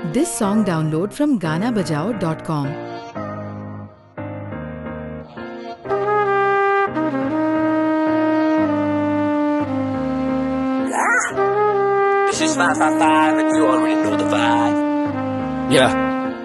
This song download from ganabajao.com. This is 555 and you already know the vibe. Yeah.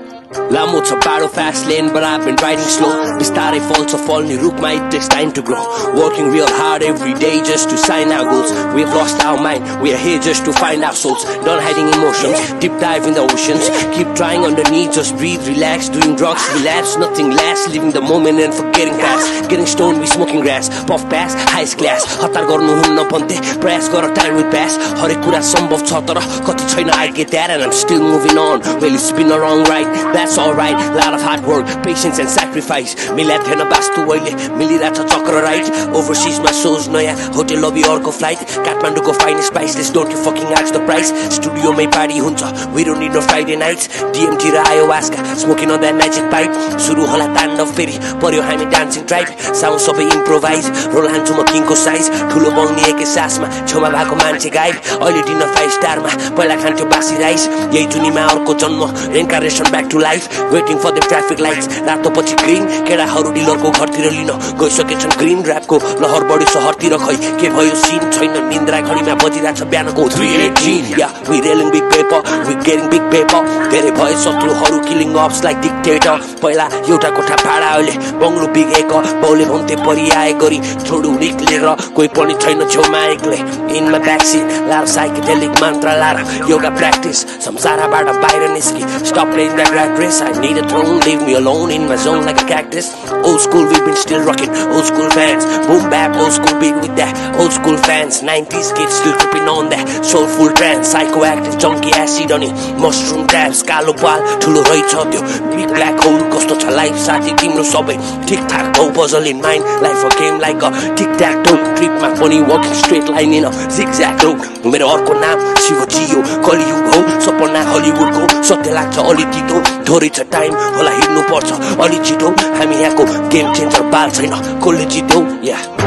Lamo छ बाटो fast lane but I've been riding slow. बिस्तारै फल्छ फल्ने रुखमा it takes time to grow. Working real hard every day just to sign our goals. We've lost our mind, we are here just to find our souls. Not hiding emotions, deep dive in the oceans. Keep trying underneath, just breathe, relax. Doing drugs, relapse, nothing lasts. Living the moment and forgetting past. Getting stoned, we smoking grass. Puff pass, highest class. हतार गर्नु हुन्न भन्थे, प्रयास गर time will pass. हरेक कुरा सम्भव छ तर कति छैन I get that and I'm still moving on. Well it's been a wrong ride, that's alright. Lot of hard work, patience and sacrifice. मिला थिएन वास्तु अहिले मिलिरहेछ चक्र right. Overseas my shows नयाँ होटल लबी अर्को flight. काठमाडौँको finest priceless, don't you fucking ask the price. Studio मै party हुन्छ, we don't need no Friday nights. DMT र ayahuasca, smoking on that magic pipe. सुरु होला ताण्डव फेरि, पर्यो हामी dancing tribe. Sound सबै improvise, रोल हान्छु म किङको size. ठुलो बङ्नी एकै सासमा, छेउमा भएको मान्छे गायब. अहिले डिनर 5 स्टारमा, पहिला खान्थ्यो बासी राइस. यही दुनियाँमा अर्को जन्म, reincarnation back to life. Waiting for the traffic lights, रातो पछि green. केटाहरू डिलरको घरतिर लिन गइसकेछन् green rap को लहर बढी सहरतिर खै के भयो सीन छैन निन्द्रा घडीमा बजिरहेछ बिहानको 3:18. Yeah, we railing big paper, we getting big paper. धेरै भए शत्रुहरू killing ops like dictator. पहिला एउटा कोठा भाडा अहिले बङ्गलो बिगेको बाउले भन्थे परिआए गरी छोडु निक्लेर कोही पनि छैन छेउमा एक्लै. In my backseat, lot of psychedelic mantra lara yoga practice. संसारबाट बाहिर निस्की stop playing that rat race. I need a throne, leave me alone in my zone like a cactus. Old school, we've been still rocking. Old school fans, boom bap, old school beat with that. Old school fans, 90s kids still tripping on that. Soulful trance, psychoactive, junkie acid on it. Mushroom tabs, kalo bal, ठुलो रहेछ त्यो big black hole. कस्तो छ life साथी तिम्रो सबै ठीक ठाक हो puzzle in mind. Life a game like a tic tac toe. Trip my funny walking straight line in a zigzag road. मेरो अर्को नाम शिवजी हो, कलियुग हो, सपना हलिउड को. सत्य लाग्छ अलि तितो, थोरै छ टाइम होला हिँड्नु पर्छ अलि छिटो. हामी यहाँको गेम चेन्जर बाल छैन कसले जित्यो. Yeah.